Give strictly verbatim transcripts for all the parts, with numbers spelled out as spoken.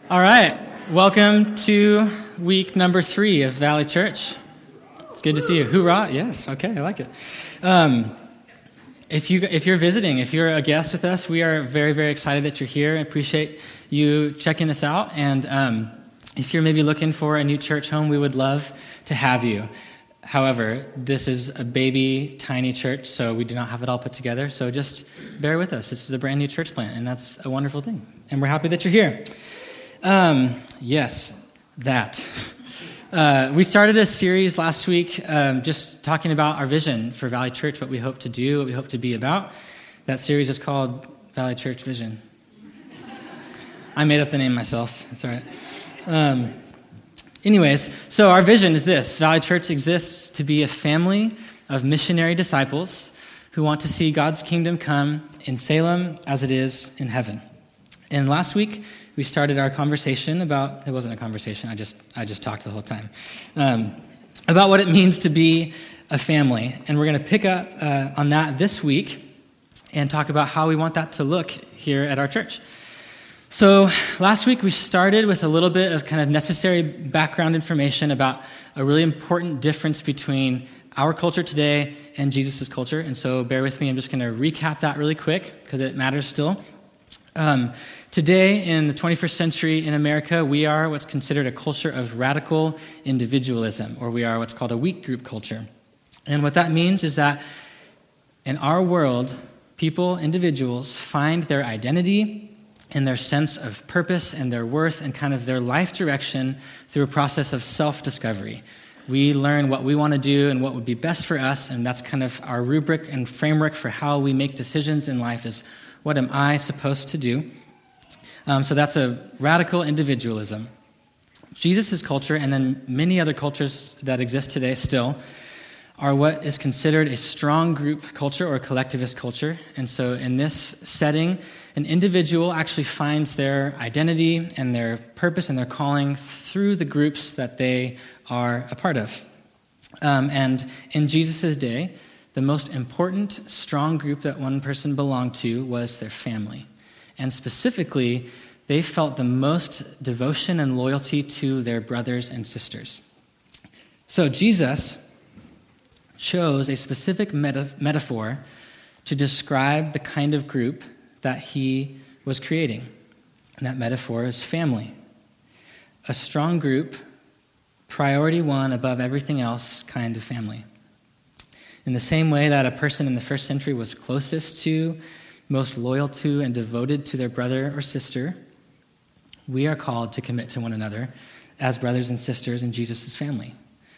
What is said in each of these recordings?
All right, welcome to week number three of Valley Church. It's good to see you. Hoorah! Yes, okay, I like it. Um, if you if you're visiting, if you're a guest with us, we are very very excited that you're here. I appreciate you checking us out. And um, if you're maybe looking for a new church home, we would love to have you. However, this is a baby, tiny church, so we do not have it all put together. So just bear with us. This is a brand new church plant, and that's a wonderful thing. And we're happy that you're here. Um, yes, that. Uh, we started a series last week um, just talking about our vision for Valley Church, what we hope to do, what we hope to be about. That series is called Valley Church Vision. I made up the name myself. That's all right. Um, anyways, so our vision is this. Valley Church exists to be a family of missionary disciples who want to see God's kingdom come in Salem as it is in heaven. And last week, we started our conversation about, it wasn't a conversation, I just I just talked the whole time, um, about what it means to be a family. And we're going to pick up uh, on that this week and talk about how we want that to look here at our church. So last week we started with a little bit of kind of necessary background information about a really important difference between our culture today and Jesus' culture. And so bear with me, I'm just going to recap that really quick because it matters still. Um, today, in the twenty-first century in America, we are what's considered a culture of radical individualism, or we are what's called a weak group culture. And what that means is that in our world, people, individuals, find their identity and their sense of purpose and their worth and kind of their life direction through a process of self-discovery. We learn what we want to do and what would be best for us, and that's kind of our rubric and framework for how we make decisions in life is, what am I supposed to do? Um, so that's a radical individualism. Jesus' culture, and then many other cultures that exist today still, are what is considered a strong group culture or a collectivist culture. And so in this setting, an individual actually finds their identity and their purpose and their calling through the groups that they are a part of. Um, and in Jesus' day, the most important, strong group that one person belonged to was their family. And specifically, they felt the most devotion and loyalty to their brothers and sisters. So Jesus chose a specific meta- metaphor to describe the kind of group that he was creating. And that metaphor is family. A strong group, priority one above everything else kind of family. In the same way that a person in the first century was closest to, most loyal to, and devoted to their brother or sister, we are called to commit to one another as brothers and sisters in Jesus' family.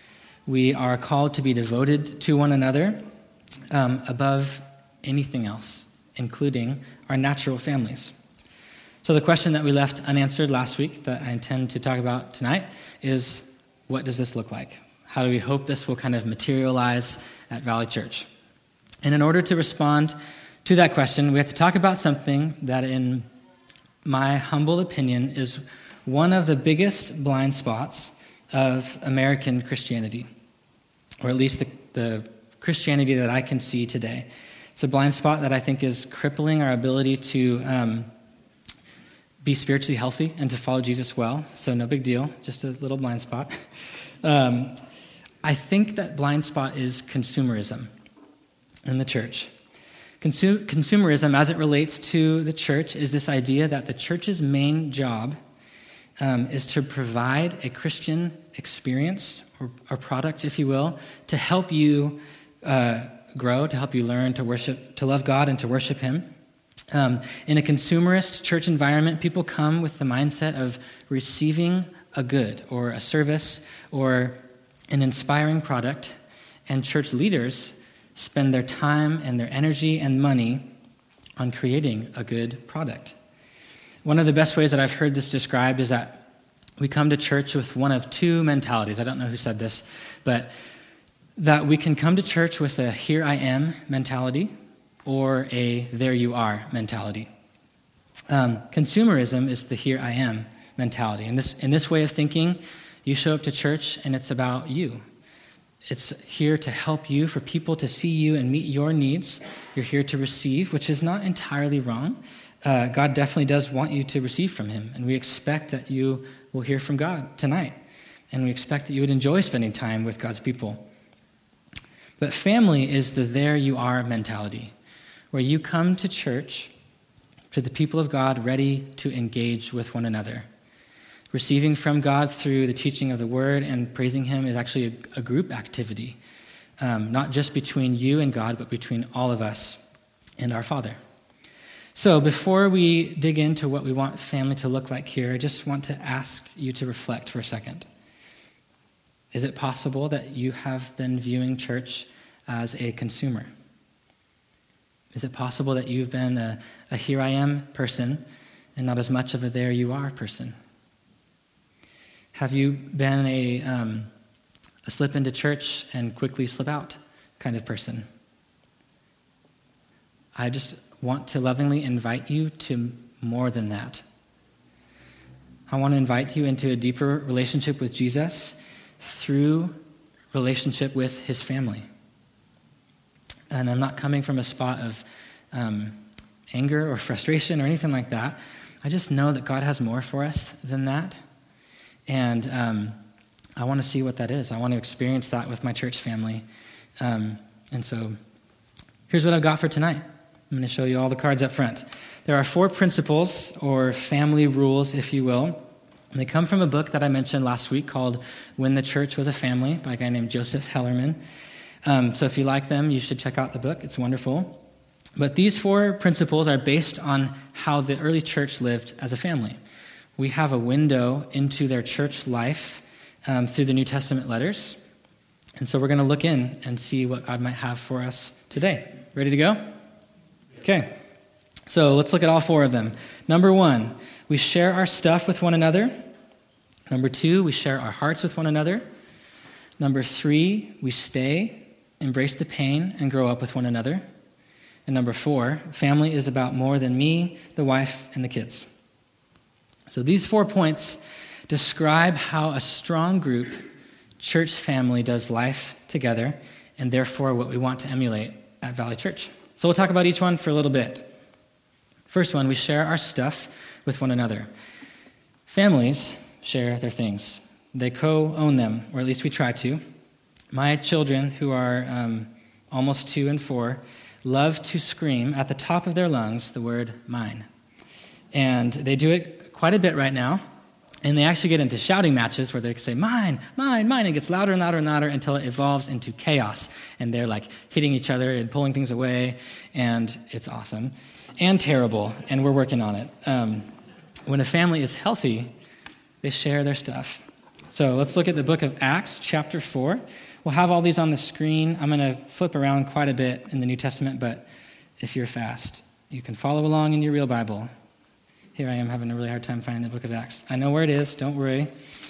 We are called to be devoted to one another um, above anything else, including our natural families. So the question that we left unanswered last week that I intend to talk about tonight is, what does this look like? How do we hope this will kind of materialize at Valley Church? And in order to respond to that question, we have to talk about something that, in my humble opinion, is one of the biggest blind spots of American Christianity, or at least the, the Christianity that I can see today. It's a blind spot that I think is crippling our ability to um, be spiritually healthy and to follow Jesus well. So no big deal, just a little blind spot. Um, I think that blind spot is consumerism in the church. Consu- consumerism, as it relates to the church, is this idea that the church's main job um, is to provide a Christian experience or, or product, if you will, to help you uh, grow, to help you learn to worship, to love God and to worship Him. Um, in a consumerist church environment, people come with the mindset of receiving a good or a service or an inspiring product, and church leaders spend their time and their energy and money on creating a good product. One of the best ways that I've heard this described is that we come to church with one of two mentalities. I don't know who said this, but that we can come to church with a here I am mentality or a there you are mentality. Um, consumerism is the here I am mentality. In this, in this way of thinking, you show up to church and it's about you. It's here to help you, for people to see you and meet your needs. You're here to receive, which is not entirely wrong. uh, God definitely does want you to receive from him, and we expect that you will hear from God tonight, and we expect that you would enjoy spending time with God's people. But family is the there you are mentality, where you come to church, to the people of God, ready to engage with one another. Receiving from God through the teaching of the word and praising him is actually a, a group activity, um, not just between you and God, but between all of us and our Father. So before we dig into what we want family to look like here, I just want to ask you to reflect for a second. Is it possible that you have been viewing church as a consumer? Is it possible that you've been a, a here I am person and not as much of a there you are person? Have you been a, um, a slip into church and quickly slip out kind of person? I just want to lovingly invite you to more than that. I want to invite you into a deeper relationship with Jesus through relationship with his family. And I'm not coming from a spot of um, anger or frustration or anything like that. I just know that God has more for us than that. And um, I want to see what that is. I want to experience that with my church family. Um, and so here's what I've got for tonight. I'm going to show you all the cards up front. There are four principles, or family rules, if you will. And they come from a book that I mentioned last week called When the Church Was a Family by a guy named Joseph Hellerman. Um, so if you like them, you should check out the book. It's wonderful. But these four principles are based on how the early church lived as a family. We have a window into their church life um, through the New Testament letters. And so we're going to look in and see what God might have for us today. Ready to go? Okay. So let's look at all four of them. Number one, we share our stuff with one another. Number two, we share our hearts with one another. Number three, we stay, embrace the pain, and grow up with one another. And number four, family is about more than me, the wife, and the kids. So these four points describe how a strong group, church family, does life together, and therefore what we want to emulate at Valley Church. So we'll talk about each one for a little bit. First one, we share our stuff with one another. Families share their things. They co-own them, or at least we try to. My children, who are um, almost two and four, love to scream at the top of their lungs the word mine. And they do it quite a bit right now, and they actually get into shouting matches where they say, mine, mine, mine, and it gets louder and louder and louder until it evolves into chaos, and they're like hitting each other and pulling things away, and it's awesome and terrible, and we're working on it. Um, when a family is healthy, they share their stuff. So let's look at the book of Acts, chapter four. We'll have all these on the screen. I'm going to flip around quite a bit in the New Testament, but if you're fast, you can follow along in your real Bible. Here I am having a really hard time finding the book of Acts. I know where it is, don't worry.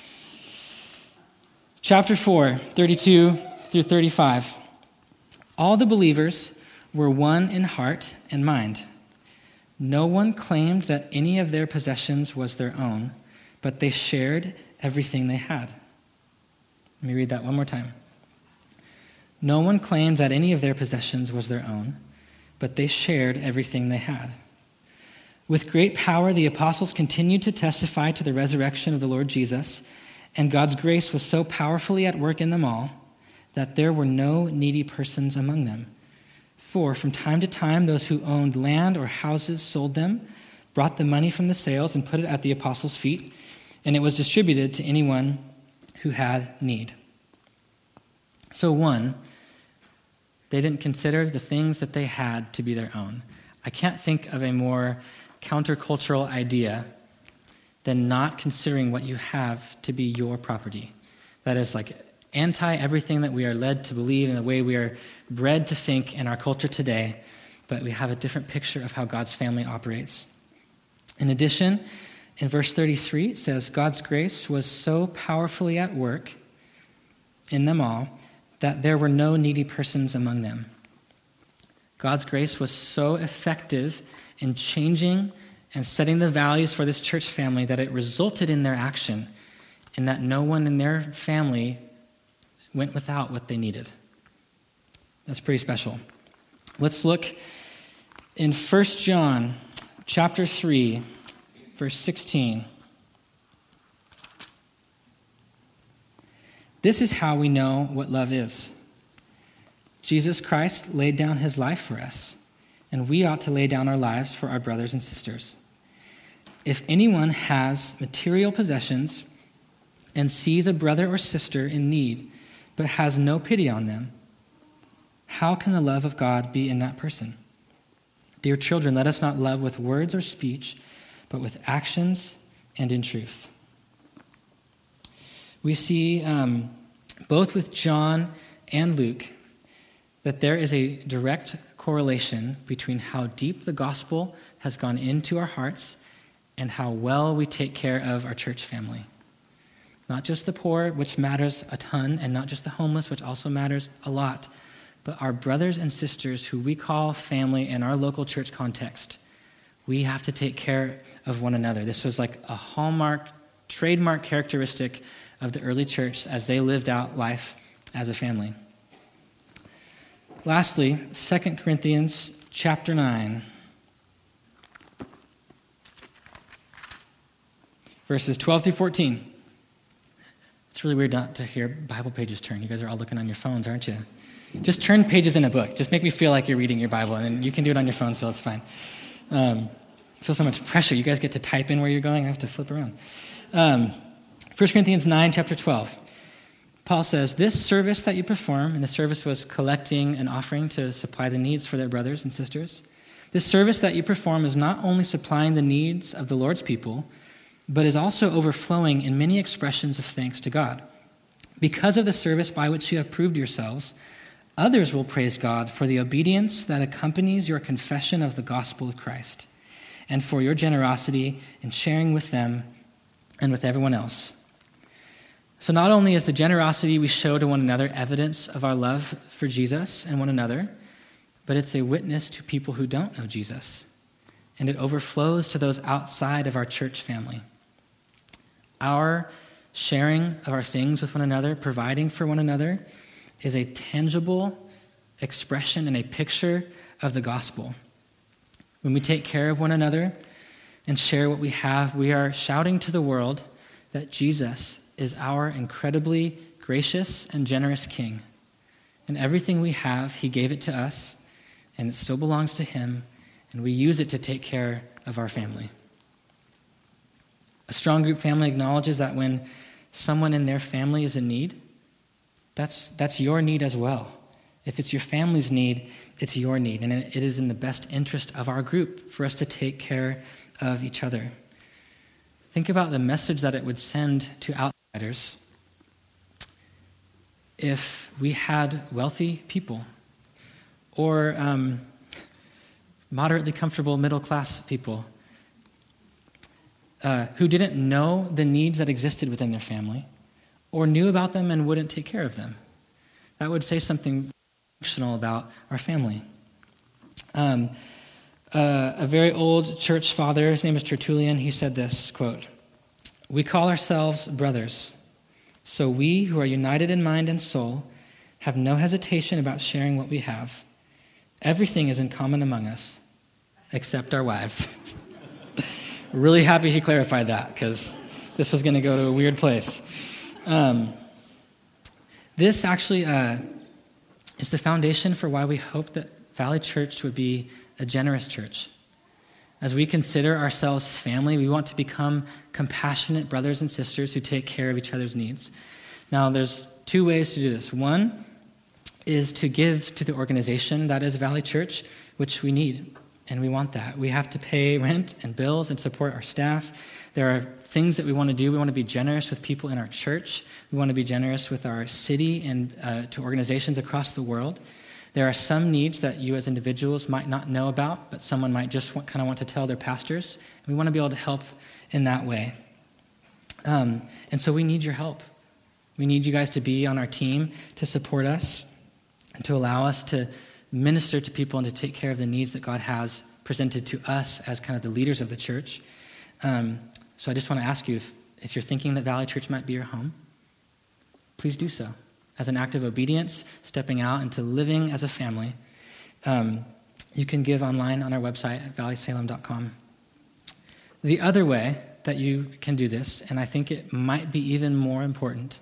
Chapter four, thirty-two through thirty-five. All the believers were one in heart and mind. No one claimed that any of their possessions was their own, but they shared everything they had. Let me read that one more time. No one claimed that any of their possessions was their own, but they shared everything they had. With great power, the apostles continued to testify to the resurrection of the Lord Jesus, and God's grace was so powerfully at work in them all that there were no needy persons among them. For from time to time, those who owned land or houses sold them, brought the money from the sales, and put it at the apostles' feet, and it was distributed to anyone who had need. So one, they didn't consider the things that they had to be their own. I can't think of a more countercultural idea than not considering what you have to be your property. That is like anti everything that we are led to believe and the way we are bred to think in our culture today, but we have a different picture of how God's family operates. In addition, in verse thirty-three, it says, God's grace was so powerfully at work in them all that there were no needy persons among them. God's grace was so effective in changing and setting the values for this church family that it resulted in their action, in that no one in their family went without what they needed. That's pretty special. Let's look in First John chapter three, verse sixteen. This is how we know what love is. Jesus Christ laid down his life for us, and we ought to lay down our lives for our brothers and sisters. If anyone has material possessions and sees a brother or sister in need, but has no pity on them, how can the love of God be in that person? Dear children, let us not love with words or speech, but with actions and in truth. We see um, both with John and Luke that there is a direct correlation between how deep the gospel has gone into our hearts and how well we take care of our church family. Not just the poor, which matters a ton, and not just the homeless, which also matters a lot, but our brothers and sisters who we call family in our local church context. We have to take care of one another. This was like a hallmark, trademark characteristic of the early church as they lived out life as a family. Lastly, Second Corinthians chapter nine, verses twelve through fourteen. It's really weird not to hear Bible pages turn. You guys are all looking on your phones, aren't you? Just turn pages in a book. Just make me feel like you're reading your Bible, and then you can do it on your phone, so it's fine. Um, I feel so much pressure. You guys get to type in where you're going. I have to flip around. Um, First Corinthians nine, chapter twelve. Paul says, this service that you perform, and the service was collecting an offering to supply the needs for their brothers and sisters. This service that you perform is not only supplying the needs of the Lord's people, but is also overflowing in many expressions of thanks to God. Because of the service by which you have proved yourselves, others will praise God for the obedience that accompanies your confession of the gospel of Christ, and for your generosity in sharing with them and with everyone else. So not only is the generosity we show to one another evidence of our love for Jesus and one another, but it's a witness to people who don't know Jesus, and it overflows to those outside of our church family. Our sharing of our things with one another, providing for one another, is a tangible expression and a picture of the gospel. When we take care of one another and share what we have, we are shouting to the world that Jesus is our incredibly gracious and generous King. And everything we have, he gave it to us, and it still belongs to him, and we use it to take care of our family. A strong group family acknowledges that when someone in their family is in need, that's, that's your need as well. If it's your family's need, it's your need, and it is in the best interest of our group for us to take care of each other. Think about the message that it would send to outsiders if we had wealthy people or um, moderately comfortable middle-class people uh, who didn't know the needs that existed within their family or knew about them and wouldn't take care of them. That would say something functional about our family. Um, uh, a very old church father, his name is Tertullian, he said this, quote, "We call ourselves brothers, so we who are united in mind and soul have no hesitation about sharing what we have. Everything is in common among us, except our wives." Really happy he clarified that, because this was going to go to a weird place. Um, this actually uh, is the foundation for why we hope that Valley Church would be a generous church. As we consider ourselves family, we want to become compassionate brothers and sisters who take care of each other's needs. Now, there's two ways to do this. One is to give to the organization that is Valley Church, which we need, and we want that. We have to pay rent and bills and support our staff. There are things that we want to do. We want to be generous with people in our church. We want to be generous with our city and uh, to organizations across the world. There are some needs that you as individuals might not know about, but someone might just want, kind of want to tell their pastors. We want to be able to help in that way. Um, and so we need your help. We need you guys to be on our team to support us and to allow us to minister to people and to take care of the needs that God has presented to us as kind of the leaders of the church. Um, so I just want to ask you, if, if you're thinking that Valley Church might be your home, please do so. As an act of obedience, stepping out into living as a family. Um, you can give online on our website at valley salem dot com. The other way that you can do this, and I think it might be even more important,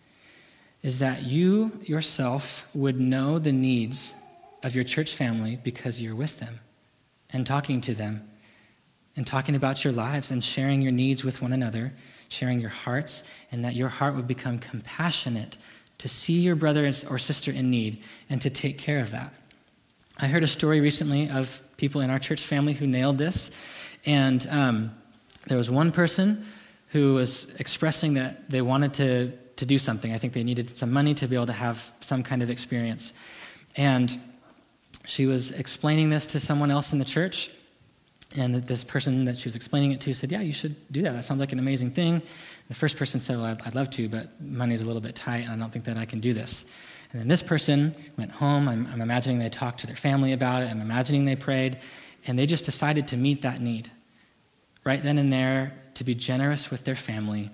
is that you yourself would know the needs of your church family because you're with them and talking to them and talking about your lives and sharing your needs with one another, sharing your hearts, and that your heart would become compassionate to see your brother or sister in need and to take care of that. I heard a story recently of people in our church family who nailed this, and um, there was one person who was expressing that they wanted to, to do something. I think they needed some money to be able to have some kind of experience. And she was explaining this to someone else in the church, and this person that she was explaining it to said, yeah, you should do that. That sounds like an amazing thing. The first person said, well, I'd, I'd love to, but money's a little bit tight, and I don't think that I can do this. And then this person went home. I'm, I'm imagining they talked to their family about it. I'm imagining they prayed, and they just decided to meet that need. Right then and there, to be generous with their family.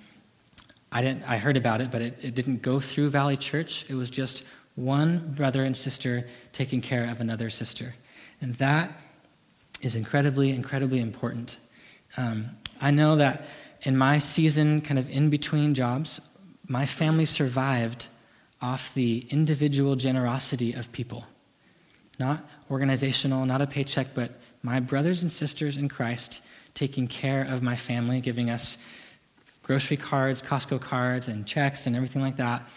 I didn't. I heard about it, but it, it didn't go through Valley Church. It was just one brother and sister taking care of another sister. And that is incredibly, incredibly important. Um, I know that in my season, kind of in between jobs, my family survived off the individual generosity of people. Not organizational, not a paycheck, but my brothers and sisters in Christ taking care of my family, giving us grocery cards, Costco cards, and checks and everything like that.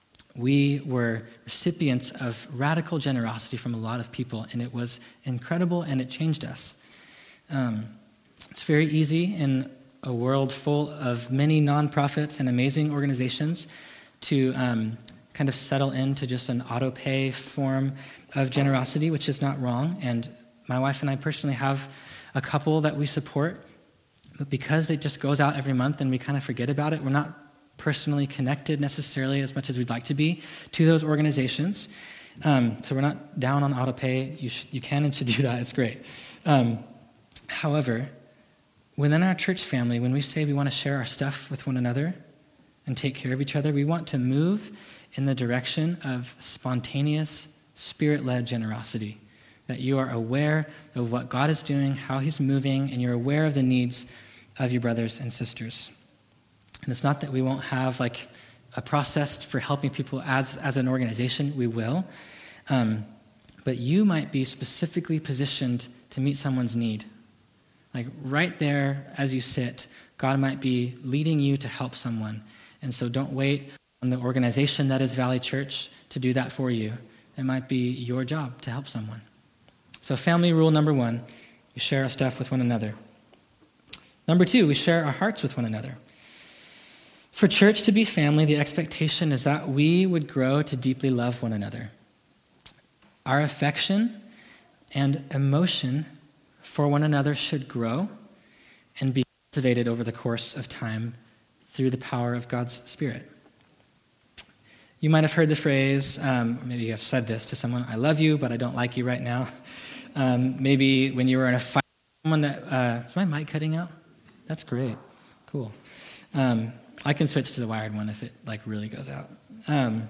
We were recipients of radical generosity from a lot of people, and it was incredible, and it changed us. Um, it's very easy in a world full of many nonprofits and amazing organizations to um, kind of settle into just an auto-pay form of generosity, which is not wrong. And my wife and I personally have a couple that we support, but because it just goes out every month and we kind of forget about it, we're not personally connected necessarily as much as we'd like to be to those organizations. Um, so we're not down on auto-pay. You, should, you can and should do that. It's great. Um, however, within our church family, when we say we want to share our stuff with one another and take care of each other, we want to move in the direction of spontaneous, spirit-led generosity, that you are aware of what God is doing, how he's moving, and you're aware of the needs of your brothers and sisters. And it's not that we won't have like a process for helping people as, as an organization. We will. Um, but you might be specifically positioned to meet someone's need. Like right there as you sit, God might be leading you to help someone. And so don't wait on the organization that is Valley Church to do that for you. It might be your job to help someone. So family rule number one, we share our stuff with one another. Number two, we share our hearts with one another. For church to be family, the expectation is that we would grow to deeply love one another. Our affection and emotion for one another should grow and be cultivated over the course of time through the power of God's Spirit. You might have heard the phrase, um, maybe you have said this to someone, I love you, but I don't like you right now. Um, maybe when you were in a fight with someone that, uh, is my mic cutting out? That's great. Cool. Um, I can switch to the wired one if it like really goes out. Um,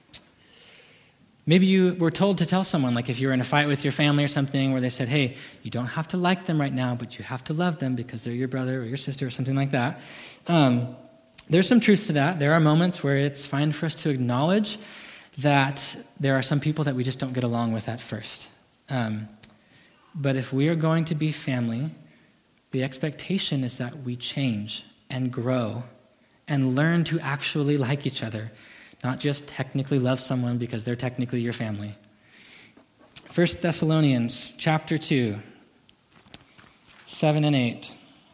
maybe you were told to tell someone, like if you were in a fight with your family or something, where they said, hey, you don't have to like them right now, but you have to love them because they're your brother or your sister or something like that. Um, there's some truth to that. There are moments where it's fine for us to acknowledge that there are some people that we just don't get along with at first. Um, but if we are going to be family, the expectation is that we change and grow and learn to actually like each other, not just technically love someone because they're technically your family. First Thessalonians chapter two, seven and eight.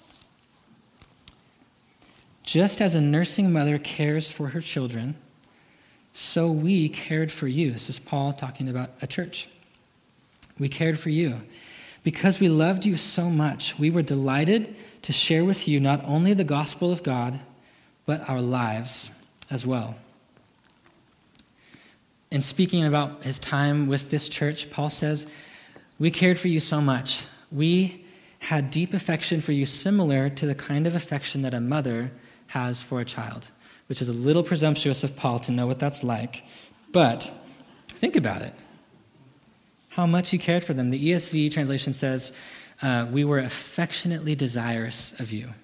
Just as a nursing mother cares for her children, so we cared for you. This is Paul talking about a church. We cared for you. Because we loved you so much, we were delighted to share with you not only the gospel of God, but our lives as well. In speaking about his time with this church, Paul says, we cared for you so much. We had deep affection for you, similar to the kind of affection that a mother has for a child, which is a little presumptuous of Paul to know what that's like. But think about it. How much he cared for them. The E S V translation says, uh, we were affectionately desirous of you.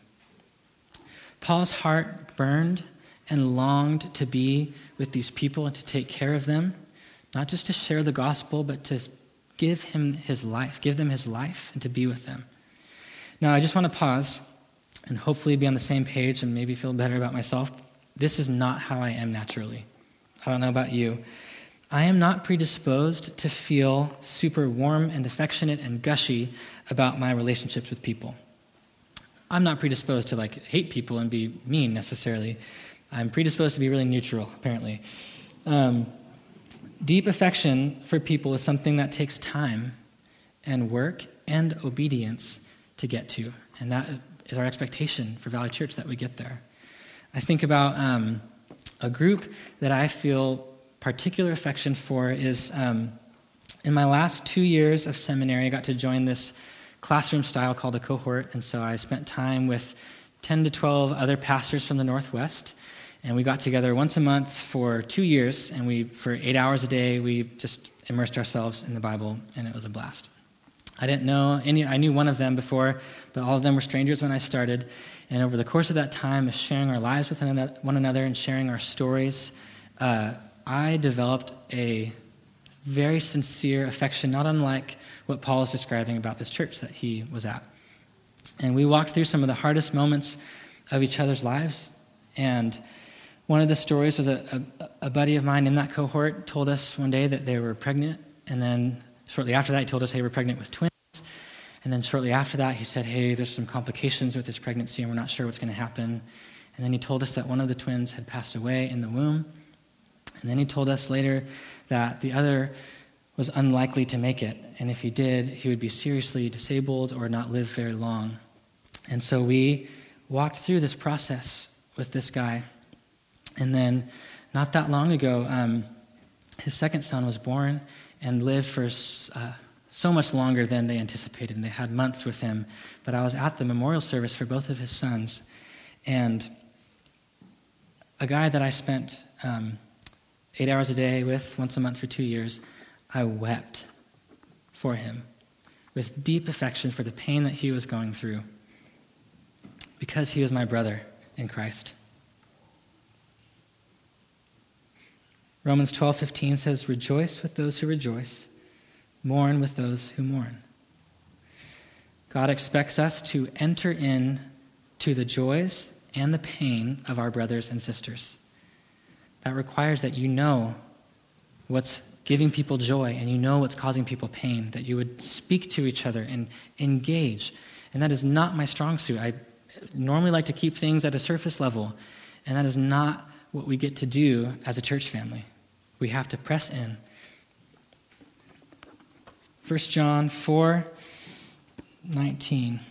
Paul's heart burned and longed to be with these people and to take care of them, not just to share the gospel, but to give him his life, give them his life, and to be with them. Now, I just want to pause and hopefully be on the same page and maybe feel better about myself. This is not how I am naturally. I don't know about you. I am not predisposed to feel super warm and affectionate and gushy about my relationships with people. I'm not predisposed to like hate people and be mean necessarily. I'm predisposed to be really neutral, apparently. Um, deep affection for people is something that takes time and work and obedience to get to. And that is our expectation for Valley Church, that we get there. I think about um, a group that I feel particular affection for is um, in my last two years of seminary, I got to join this classroom style called a cohort. And so I spent time with ten to twelve other pastors from the Northwest. And we got together once a month for two years. And we, for eight hours a day, we just immersed ourselves in the Bible. And it was a blast. I didn't know any, I knew one of them before, but all of them were strangers when I started. And over the course of that time of sharing our lives with one another and sharing our stories, uh, I developed a very sincere affection, not unlike what Paul is describing about this church that he was at. And we walked through some of the hardest moments of each other's lives. And one of the stories was a, a, a buddy of mine in that cohort told us one day that they were pregnant. And then shortly after that, he told us they were pregnant with twins. And then shortly after that, he said, hey, there's some complications with this pregnancy, and we're not sure what's going to happen. And then he told us that one of the twins had passed away in the womb. And then he told us later that the other was unlikely to make it. And if he did, he would be seriously disabled or not live very long. And so we walked through this process with this guy. And then not that long ago, um, his second son was born and lived for uh, so much longer than they anticipated. And they had months with him. But I was at the memorial service for both of his sons. And a guy that I spent um, eight hours a day with once a month for two years, I wept for him with deep affection for the pain that he was going through because he was my brother in Christ. Romans twelve fifteen says, rejoice with those who rejoice, mourn with those who mourn. God expects us to enter in to the joys and the pain of our brothers and sisters. That requires that you know what's giving people joy and you know what's causing people pain, that you would speak to each other and engage. And that is not my strong suit. I normally like to keep things at a surface level, and that is not what we get to do as a church family. We have to press in. First John four nineteen.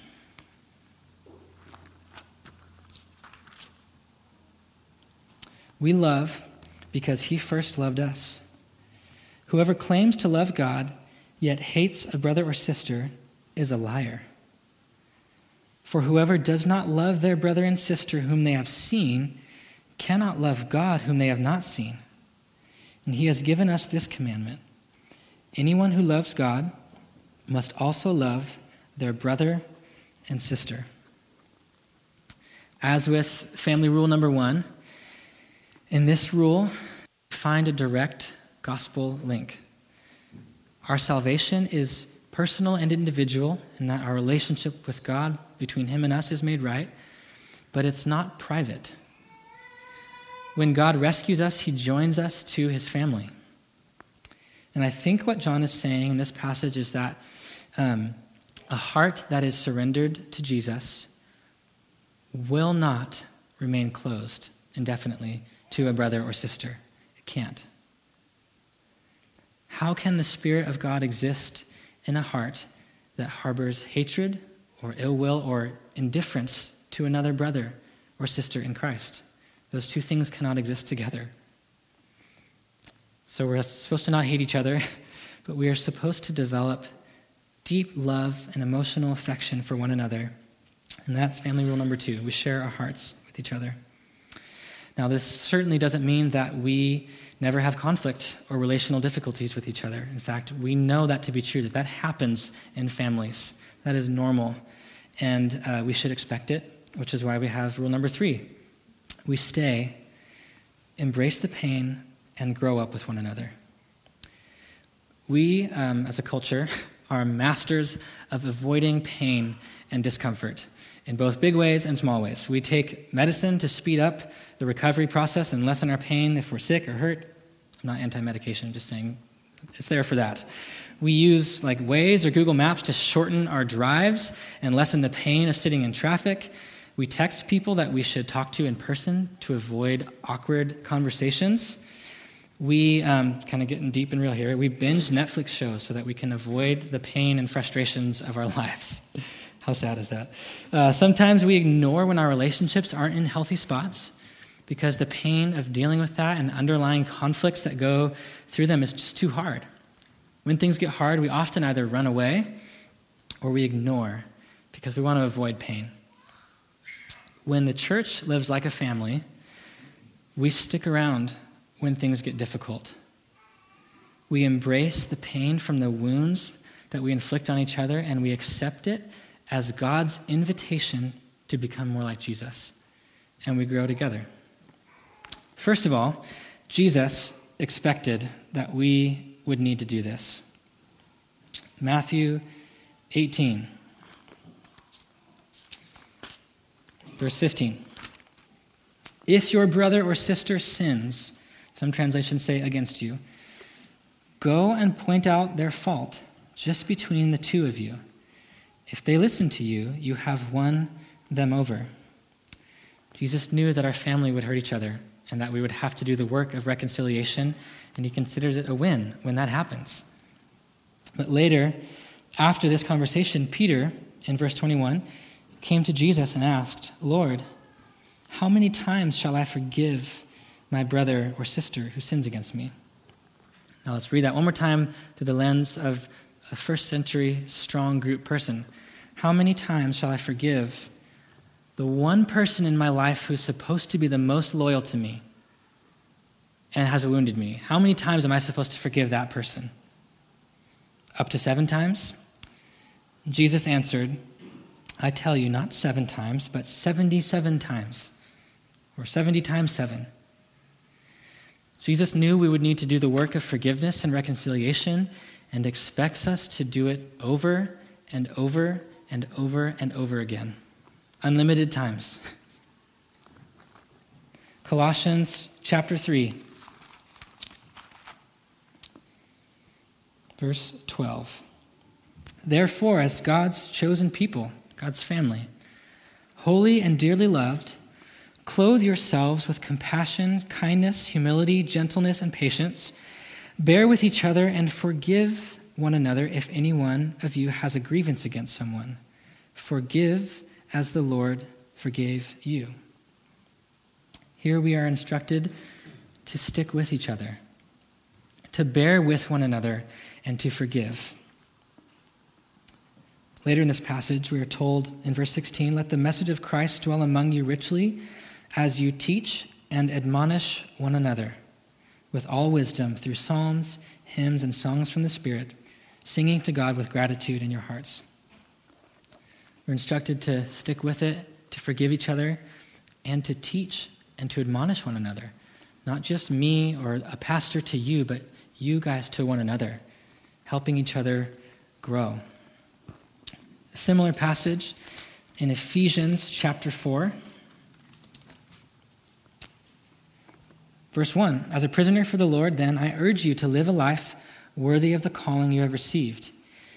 We love because he first loved us. Whoever claims to love God, yet hates a brother or sister, is a liar. For whoever does not love their brother and sister whom they have seen cannot love God whom they have not seen. And he has given us this commandment: anyone who loves God must also love their brother and sister. As with family rule number one, in this rule, find a direct gospel link. Our salvation is personal and individual, in that our relationship with God between him and us is made right, but it's not private. When God rescues us, he joins us to his family. And I think what John is saying in this passage is that um, a heart that is surrendered to Jesus will not remain closed indefinitely to a brother or sister. It can't. How can the Spirit of God exist in a heart that harbors hatred or ill will or indifference to another brother or sister in Christ? Those two things cannot exist together. So we're supposed to not hate each other, but we are supposed to develop deep love and emotional affection for one another. And that's family rule number two. We share our hearts with each other. Now, this certainly doesn't mean that we never have conflict or relational difficulties with each other. In fact, we know that to be true, that that happens in families. That is normal, and uh, we should expect it, which is why we have rule number three. We stay, embrace the pain, and grow up with one another. We, um, as a culture, are masters of avoiding pain and discomfort in both big ways and small ways. We take medicine to speed up the recovery process and lessen our pain if we're sick or hurt. I'm not anti-medication, just saying it's there for that. We use like Waze or Google Maps to shorten our drives and lessen the pain of sitting in traffic. We text people that we should talk to in person to avoid awkward conversations. We, um, kind of getting deep and real here, we binge Netflix shows so that we can avoid the pain and frustrations of our lives. How sad is that? Uh, sometimes we ignore when our relationships aren't in healthy spots because the pain of dealing with that and underlying conflicts that go through them is just too hard. When things get hard, we often either run away or we ignore because we want to avoid pain. When the church lives like a family, we stick around when things get difficult. We embrace the pain from the wounds that we inflict on each other, and we accept it as God's invitation to become more like Jesus. And we grow together. First of all, Jesus expected that we would need to do this. Matthew eighteen, verse fifteen. If your brother or sister sins, some translations say against you, go and point out their fault just between the two of you. If they listen to you, you have won them over. Jesus knew that our family would hurt each other and that we would have to do the work of reconciliation, and he considers it a win when that happens. But later, after this conversation, Peter, in verse twenty-one, came to Jesus and asked, Lord, how many times shall I forgive my brother or sister who sins against me? Now let's read that one more time through the lens of a first century strong group person. How many times shall I forgive the one person in my life who's supposed to be the most loyal to me and has wounded me? How many times am I supposed to forgive that person? Up to seven times? Jesus answered, I tell you, not seven times, but seventy-seven times, or seventy times seven. Jesus knew we would need to do the work of forgiveness and reconciliation and expects us to do it over and over and over and over again. Unlimited times. Colossians chapter three, verse twelve. Therefore, as God's chosen people, God's family, holy and dearly loved, clothe yourselves with compassion, kindness, humility, gentleness, and patience. Bear with each other and forgive one another if any one of you has a grievance against someone. Forgive as the Lord forgave you. Here we are instructed to stick with each other, to bear with one another, and to forgive. Later in this passage, we are told in verse sixteen, let the message of Christ dwell among you richly as you teach and admonish one another with all wisdom through psalms, hymns, and songs from the Spirit, singing to God with gratitude in your hearts. We're instructed to stick with it, to forgive each other, and to teach and to admonish one another. Not just me or a pastor to you, but you guys to one another, helping each other grow. A similar passage in Ephesians chapter four. Verse one, as a prisoner for the Lord, then, I urge you to live a life worthy of the calling you have received.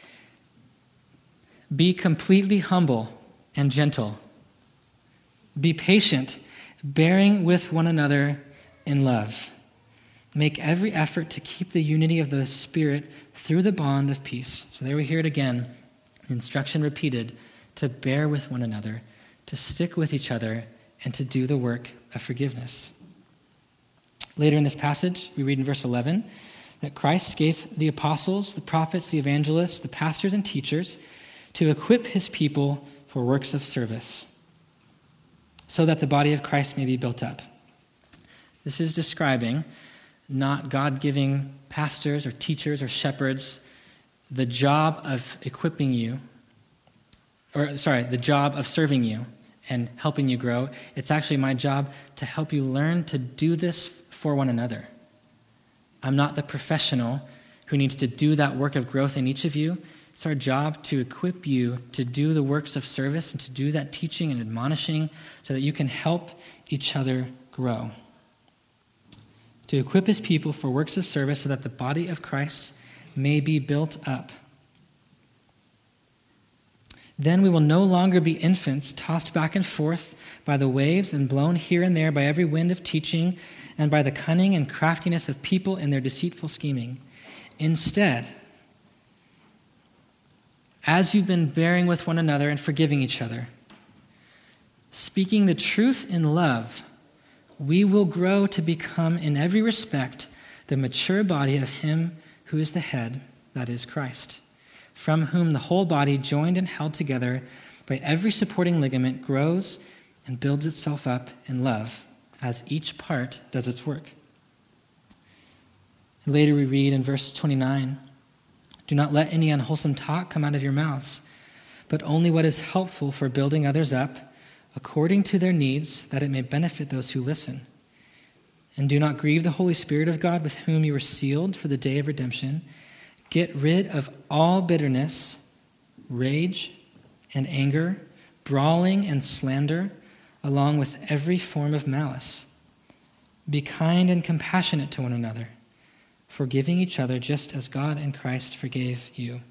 Be completely humble and gentle. Be patient, bearing with one another in love. Make every effort to keep the unity of the Spirit through the bond of peace. So there we hear it again, instruction repeated, to bear with one another, to stick with each other, and to do the work of forgiveness. Later in this passage, we read in verse eleven that Christ gave the apostles, the prophets, the evangelists, the pastors, and teachers to equip his people for works of service, so that the body of Christ may be built up. This is describing not God giving pastors or teachers or shepherds the job of equipping you, or sorry, the job of serving you and helping you grow. It's actually my job to help you learn to do this for one another. I'm not the professional who needs to do that work of growth in each of you. It's our job to equip you to do the works of service and to do that teaching and admonishing so that you can help each other grow. To equip his people for works of service so that the body of Christ may be built up. Then we will no longer be infants tossed back and forth by the waves and blown here and there by every wind of teaching and by the cunning and craftiness of people in their deceitful scheming. Instead, as you've been bearing with one another and forgiving each other, speaking the truth in love, we will grow to become in every respect the mature body of him who is the head, that is Christ, from whom the whole body, joined and held together by every supporting ligament, grows and builds itself up in love as each part does its work. Later we read in verse twenty-nine, do not let any unwholesome talk come out of your mouths, but only what is helpful for building others up according to their needs, that it may benefit those who listen. And do not grieve the Holy Spirit of God, with whom you were sealed for the day of redemption. Get rid of all bitterness, rage, and anger, brawling and slander, along with every form of malice. Be kind and compassionate to one another, forgiving each other just as God in Christ forgave you.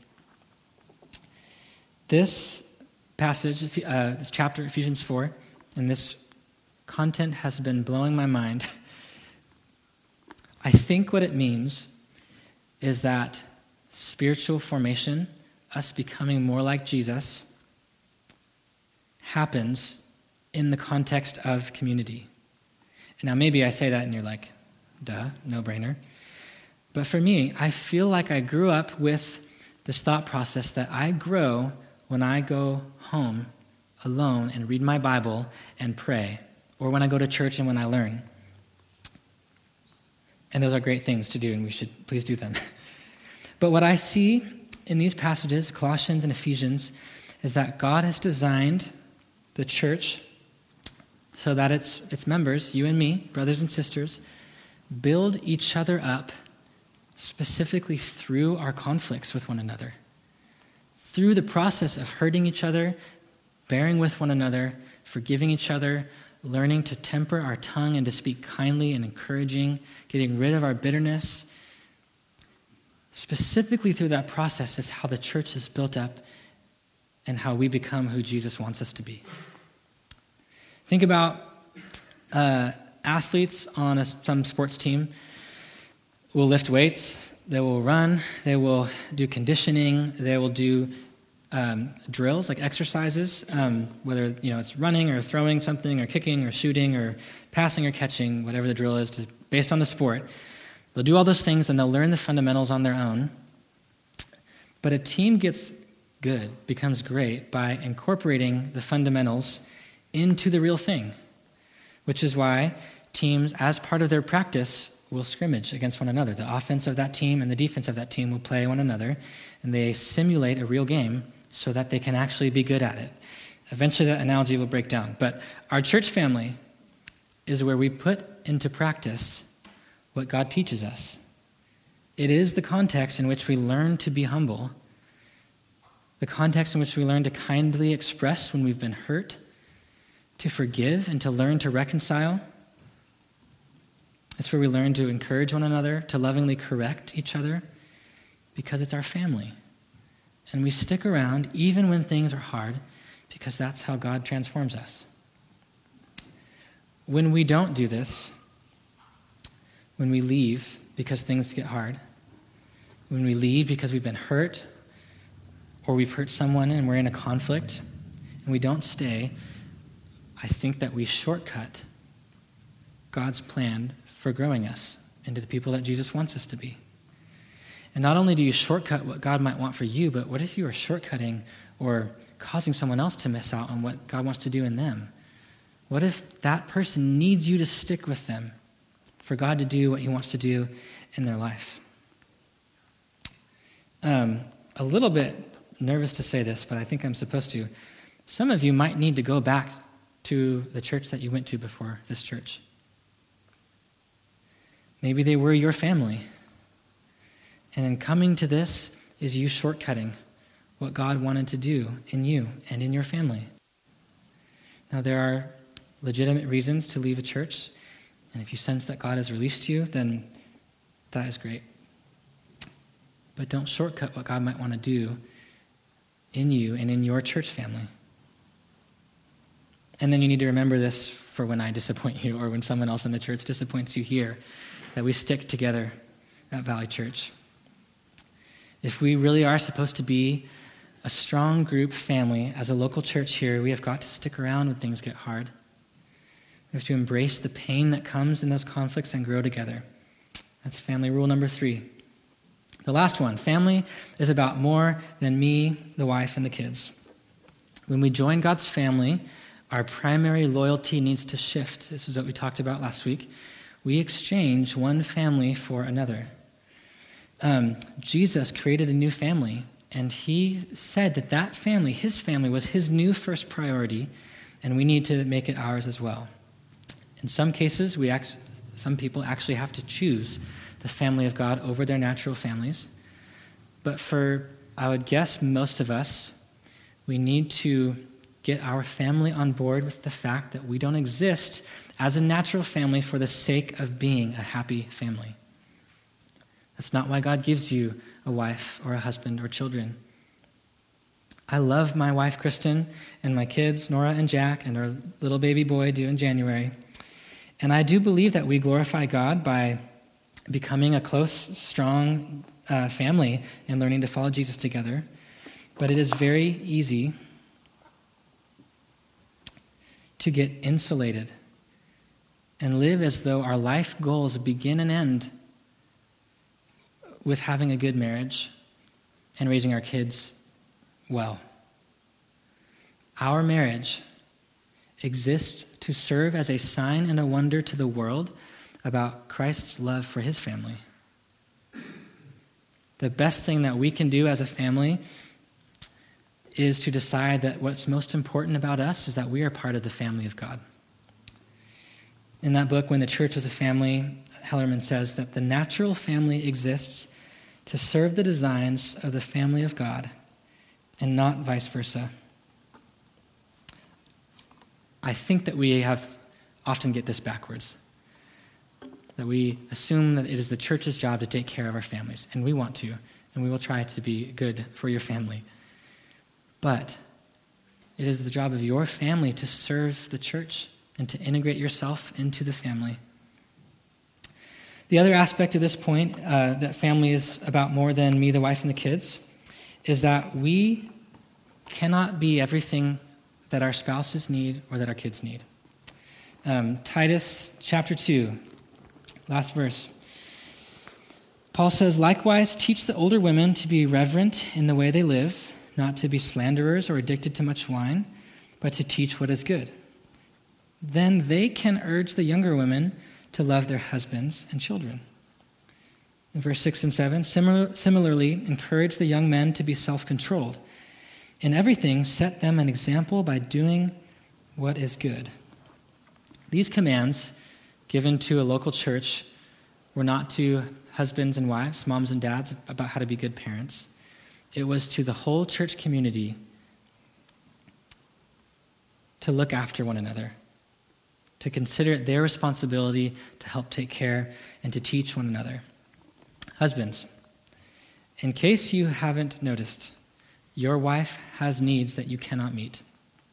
This passage, uh, this chapter, Ephesians four, and this content has been blowing my mind. I think what it means is that spiritual formation, us becoming more like Jesus, happens in the context of community. And now maybe I say that and you're like, duh, no-brainer. But for me, I feel like I grew up with this thought process that I grow when I go home alone and read my Bible and pray, or when I go to church and when I learn. And those are great things to do, and we should please do them. But what I see in these passages, Colossians and Ephesians, is that God has designed the church so that its its members, you and me, brothers and sisters, build each other up specifically through our conflicts with one another. Through the process of hurting each other, bearing with one another, forgiving each other, learning to temper our tongue and to speak kindly and encouraging, getting rid of our bitterness. Specifically through that process is how the church is built up and how we become who Jesus wants us to be. Think about uh, athletes on a, some sports team will lift weights. They will run, they will do conditioning, they will do um, drills, like exercises, um, whether you know it's running or throwing something or kicking or shooting or passing or catching, whatever the drill is, to, based on the sport. They'll do all those things and they'll learn the fundamentals on their own. But a team gets good, becomes great, by incorporating the fundamentals into the real thing, which is why teams, as part of their practice, will scrimmage against one another. The offense of that team and the defense of that team will play one another, and they simulate a real game so that they can actually be good at it. Eventually that analogy will break down. But our church family is where we put into practice what God teaches us. It is the context in which we learn to be humble, the context in which we learn to kindly express when we've been hurt, to forgive and to learn to reconcile. It's where we learn to encourage one another, to lovingly correct each other, because it's our family. And we stick around even when things are hard, because that's how God transforms us. When we don't do this, when we leave because things get hard, when we leave because we've been hurt, or we've hurt someone and we're in a conflict, and we don't stay, I think that we shortcut God's plan for growing us into the people that Jesus wants us to be. And not only do you shortcut what God might want for you, but what if you are shortcutting or causing someone else to miss out on what God wants to do in them? What if that person needs you to stick with them for God to do what he wants to do in their life? Um, a little bit nervous to say this, but I think I'm supposed to. Some of you might need to go back to the church that you went to before this church. Maybe they were your family. And in coming to this is you shortcutting what God wanted to do in you and in your family. Now, there are legitimate reasons to leave a church, and if you sense that God has released you, then that is great. But don't shortcut what God might want to do in you and in your church family. And then you need to remember this for when I disappoint you or when someone else in the church disappoints you here, that we stick together at Valley Church. If we really are supposed to be a strong group family as a local church here, we have got to stick around when things get hard. We have to embrace the pain that comes in those conflicts and grow together. That's family rule number three. The last one, family is about more than me, the wife, and the kids. When we join God's family, our primary loyalty needs to shift. This is what we talked about last week. We exchange one family for another. Um, Jesus created a new family, and he said that that family, his family, was his new first priority, and we need to make it ours as well. In some cases, we act, some people actually have to choose the family of God over their natural families. But for, I would guess, most of us, we need to get our family on board with the fact that we don't exist as a natural family for the sake of being a happy family. That's not why God gives you a wife or a husband or children. I love my wife, Kristen, and my kids, Nora and Jack, and our little baby boy due in January. And I do believe that we glorify God by becoming a close, strong uh, family and learning to follow Jesus together. But it is very easy to get insulated and live as though our life goals begin and end with having a good marriage and raising our kids well. Our marriage exists to serve as a sign and a wonder to the world about Christ's love for his family. The best thing that we can do as a family is to decide that what's most important about us is that we are part of the family of God. In that book, When the Church Was a Family, Hellerman says that the natural family exists to serve the designs of the family of God and not vice versa. I think that we have often get this backwards, that we assume that it is the church's job to take care of our families, and we want to, and we will try to be good for your family. But it is the job of your family to serve the church and to integrate yourself into the family. The other aspect of this point, uh, that family is about more than me, the wife, and the kids, is that we cannot be everything that our spouses need or that our kids need. Um, Titus chapter two, last verse. Paul says, "Likewise, teach the older women to be reverent in the way they live, not to be slanderers or addicted to much wine, but to teach what is good. Then they can urge the younger women to love their husbands and children." In verse six and seven, similar, similarly, encourage the young men to be self-controlled. In everything, set them an example by doing what is good. These commands given to a local church were not to husbands and wives, moms and dads, about how to be good parents. It was to the whole church community to look after one another, to consider it their responsibility to help take care and to teach one another. Husbands, in case you haven't noticed, your wife has needs that you cannot meet.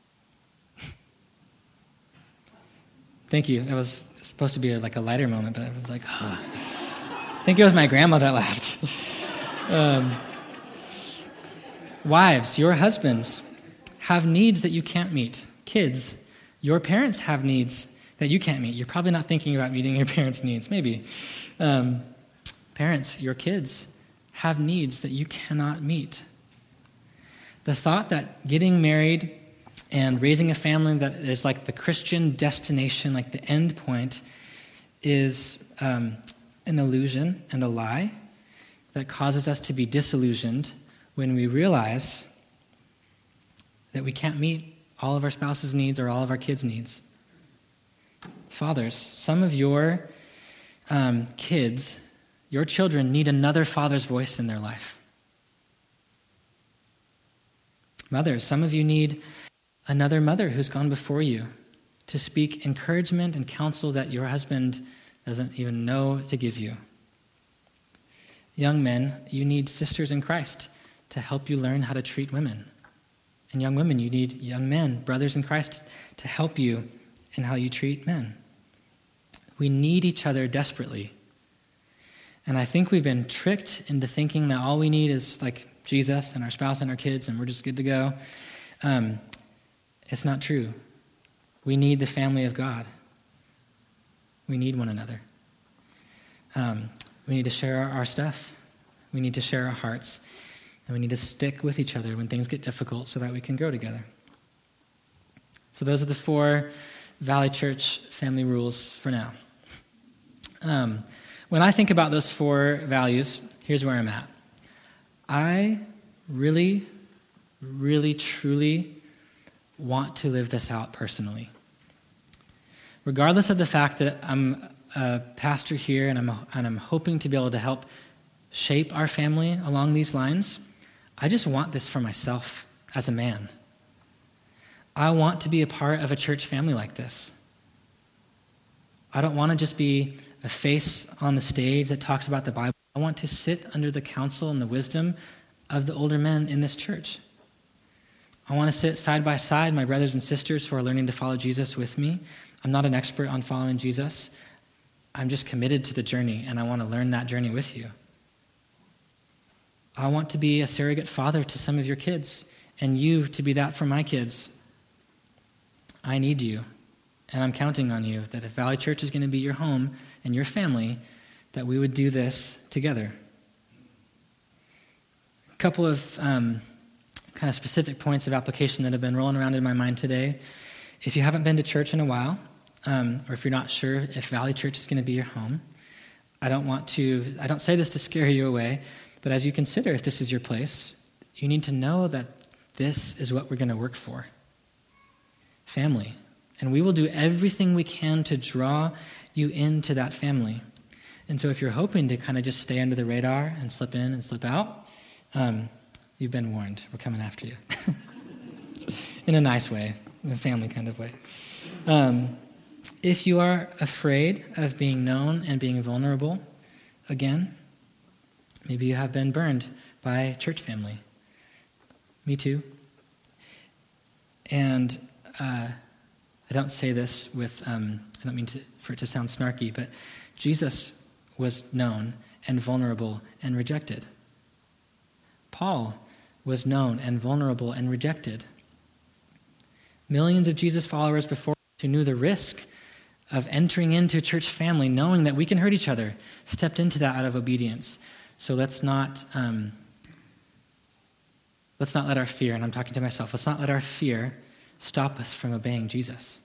Thank you. That was supposed to be like a lighter moment, but I was like, oh. I think it was my grandma that laughed. um, wives, your husbands have needs that you can't meet. Kids, your parents have needs that you can't meet. You're probably not thinking about meeting your parents' needs, maybe. Um, parents, your kids have needs that you cannot meet. The thought that getting married and raising a family that is like the Christian destination, like the end point, is um, an illusion and a lie that causes us to be disillusioned when we realize that we can't meet all of our spouse's needs or all of our kids' needs. Fathers, some of your um, kids, your children need another father's voice in their life. Mothers, some of you need another mother who's gone before you to speak encouragement and counsel that your husband doesn't even know to give you. Young men, you need sisters in Christ to help you learn how to treat women. And young women, you need young men, brothers in Christ, to help you in how you treat men. We need each other desperately. And I think we've been tricked into thinking that all we need is like Jesus and our spouse and our kids and we're just good to go. Um, it's not true. We need the family of God. We need one another. Um, we need to share our, our stuff. We need to share our hearts. And we need to stick with each other when things get difficult so that we can grow together. So those are the four Valley Church family rules for now. Um, when I think about those four values, here's where I'm at. I really, really, truly want to live this out personally. Regardless of the fact that I'm a pastor here and I'm, and I'm hoping to be able to help shape our family along these lines, I just want this for myself as a man. I want to be a part of a church family like this. I don't want to just be a face on the stage that talks about the Bible. I want to sit under the counsel and the wisdom of the older men in this church. I want to sit side by side my brothers and sisters who are learning to follow Jesus with me. I'm not an expert on following Jesus. I'm just committed to the journey, and I want to learn that journey with you. I want to be a surrogate father to some of your kids, and you to be that for my kids. I need you, and I'm counting on you that if Valley Church is going to be your home and your family, that we would do this together. A couple of um, kind of specific points of application that have been rolling around in my mind today. If you haven't been to church in a while, um, or if you're not sure if Valley Church is going to be your home, I don't want to, I don't say this to scare you away, but as you consider if this is your place, you need to know that this is what we're going to work for. Family. And we will do everything we can to draw you into that family. And so if you're hoping to kind of just stay under the radar and slip in and slip out, um, you've been warned. We're coming after you. In a nice way, in a family kind of way. Um, if you are afraid of being known and being vulnerable, again, maybe you have been burned by church family. Me too. And uh, I don't say this with, um, I don't mean to, for it to sound snarky, but Jesus was known and vulnerable and rejected. Paul was known and vulnerable and rejected. Millions of Jesus followers before who knew the risk of entering into a church family, knowing that we can hurt each other, stepped into that out of obedience. So let's not um, let's not let our fear, and I'm talking to myself, let's not let our fear stop us from obeying Jesus.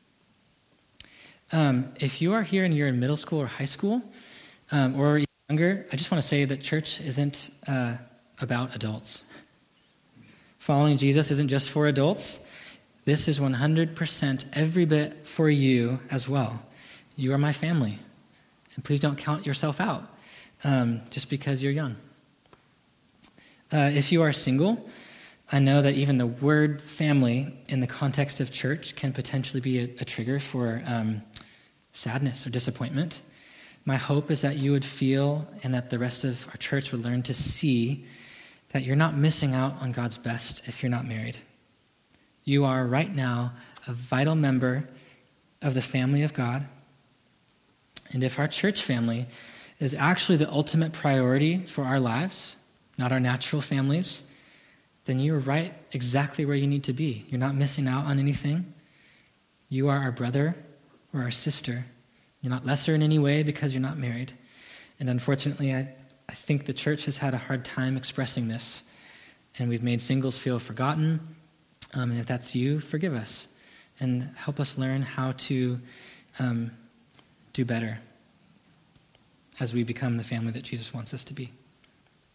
Um, if you are here and you're in middle school or high school, um, or younger, I just want to say that church isn't uh, about adults. Following Jesus isn't just for adults. This is one hundred percent every bit for you as well. You are my family. And please don't count yourself out um, just because you're young. Uh, if you are single, I know that even the word family in the context of church can potentially be a, a trigger for um, sadness or disappointment. My hope is that you would feel and that the rest of our church would learn to see that you're not missing out on God's best if you're not married. You are right now a vital member of the family of God. And if our church family is actually the ultimate priority for our lives, not our natural families, then you're right exactly where you need to be. You're not missing out on anything. You are our brother or our sister. You're not lesser in any way because you're not married. And unfortunately, I, I think the church has had a hard time expressing this. And we've made singles feel forgotten. Um, and if that's you, forgive us. And help us learn how to um, do better as we become the family that Jesus wants us to be.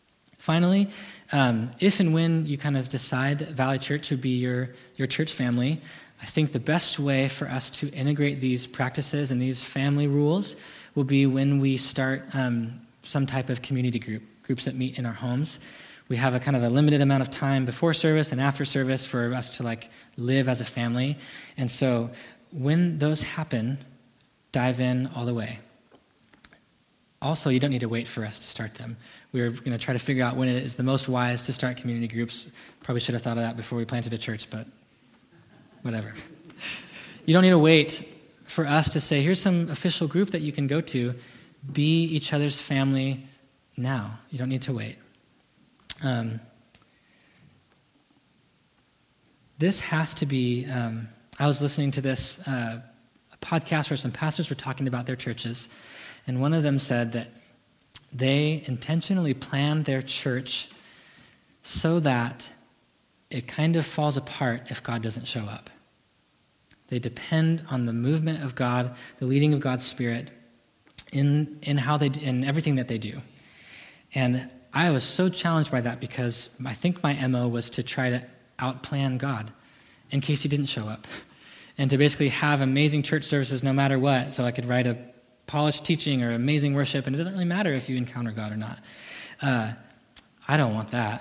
Finally, um, if and when you kind of decide that Valley Church would be your, your church family, I think the best way for us to integrate these practices and these family rules will be when we start um, some type of community group, groups that meet in our homes. We have a kind of a limited amount of time before service and after service for us to like live as a family. And so when those happen, dive in all the way. Also, you don't need to wait for us to start them. We're going to try to figure out when it is the most wise to start community groups. Probably should have thought of that before we planted a church, but whatever. You don't need to wait for us to say, here's some official group that you can go to. Be each other's family now. You don't need to wait. Um, this has to be, um, I was listening to this uh, podcast where some pastors were talking about their churches, and one of them said that they intentionally planned their church so that it kind of falls apart if God doesn't show up. They depend on the movement of God, the leading of God's Spirit in in how they in everything that they do. And I was so challenged by that because I think my M O was to try to outplan God in case he didn't show up, and to basically have amazing church services no matter what, so I could write a polished teaching or amazing worship, and it doesn't really matter if you encounter God or not. Uh, I don't want that.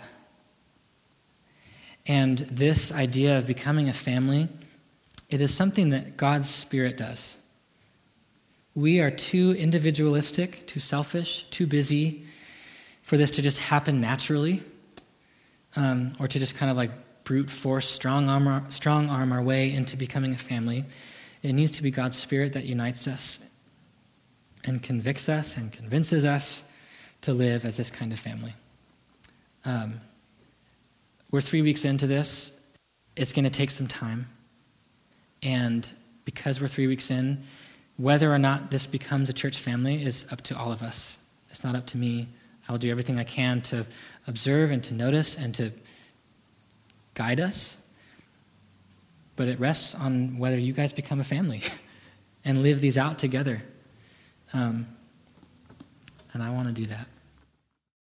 And this idea of becoming a family, it is something that God's Spirit does. We are too individualistic, too selfish, too busy for this to just happen naturally, um, or to just kind of like brute force, strong arm, strong arm our way into becoming a family. It needs to be God's Spirit that unites us and convicts us and convinces us to live as this kind of family. Um, we're three weeks into this. It's going to take some time. And because we're three weeks in, whether or not this becomes a church family is up to all of us. It's not up to me. I'll do everything I can to observe and to notice and to guide us. But it rests on whether you guys become a family and live these out together. Um, and I want to do that.